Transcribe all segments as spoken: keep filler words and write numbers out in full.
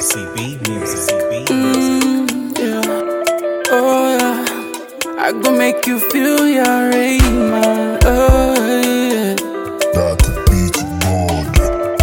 C B music. Mm, yeah. Oh yeah. I gon' make you feel your rain, man. Oh yeah. That beat God.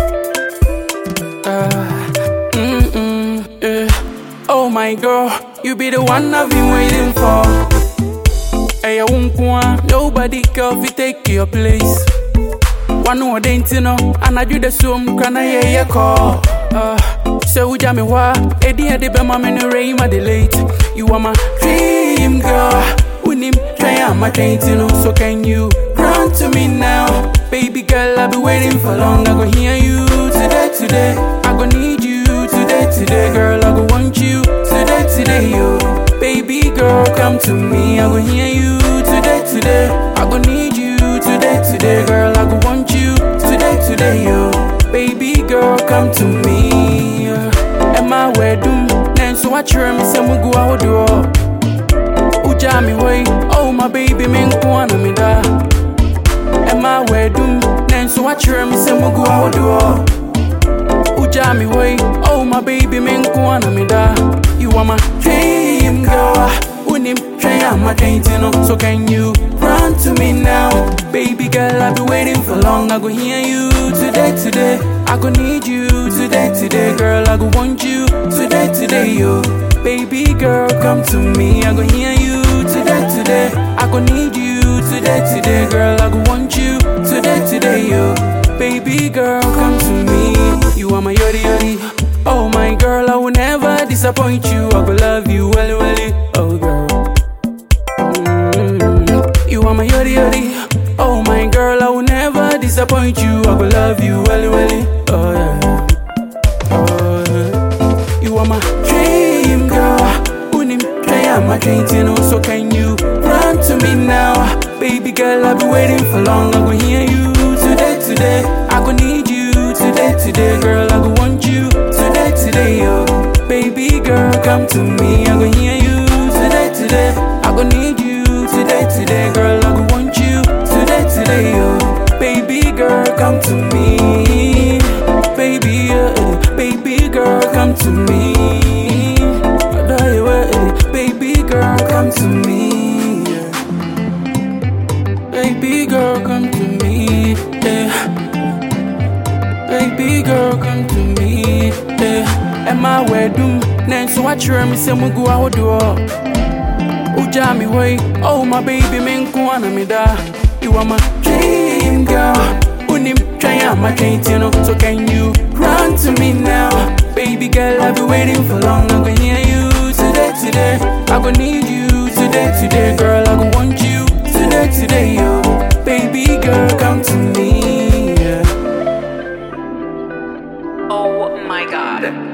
Uh, mm mm. Yeah. Oh my girl, you be the one I've been waiting for. Hey, I won't want nobody can take your place. One more day, you know, and I do the sum, can I hear your call? Uh, so jam me wa, Eddie had the bema in the rain, my delete. You are my dream girl. Unim, try my train, you know, so can you run to me now? Baby girl, I've been waiting for long. I go hear you today, today. I go need you today, today, girl. I go want you today, today, yo. Baby girl, come to me. I go hear you today, today. I go need you today, today, girl. I go want you today, today, yo. Baby girl, come to me. Am I wedding? Then so I try me some go out door. Uja me way, oh my baby, men kwana me da. Am I wedding? Then so I try me some go out door. Uja me way, oh my baby, men kwana me da. You are my dream girl. Unim try my train, you know. So can you run to me now? Baby girl, I've been waiting for long. I go hear you today, today. I go need you today, today, girl. I go want you today, today, yo. Baby girl, come to me. I go hear you today, today. I go need you today, today, girl. I go want you today, today, yo. Baby girl, come to me. You are my yodi yodi. Oh my girl, I will never disappoint you. I go love you, welly welly. Oh girl. Mm-hmm. You are my yodi yodi. Oh my girl, I will never disappoint you. I go love you, welly welly. Oh yeah. Oh yeah. You are my dream girl. Unim try my dream, you know. So can you run to me now? Baby girl, I've been waiting for long. I go hear you today, today. I go need you today, today, girl. I go want you today, today, yo. Baby girl, come to me. I go hear you today, today. I go need you today, today, girl. I go want you today, today, yo. Baby girl, come to me. Baby, uh, baby girl, come to me. Baby girl, come to me. Baby girl, come to me. Yeah. Baby girl, come to me. Yeah. Am I wedding? Then so I try me say go out door. Uja me way, oh my baby, men kwana me da. You are my dream girl. Unim try my train, you know. So can you run to me now? Baby girl, I've been waiting for long. I go hear you today, today. I go need you today, today, girl. I go want you today, today, yo. Baby girl, come to me. Yeah. Oh my God.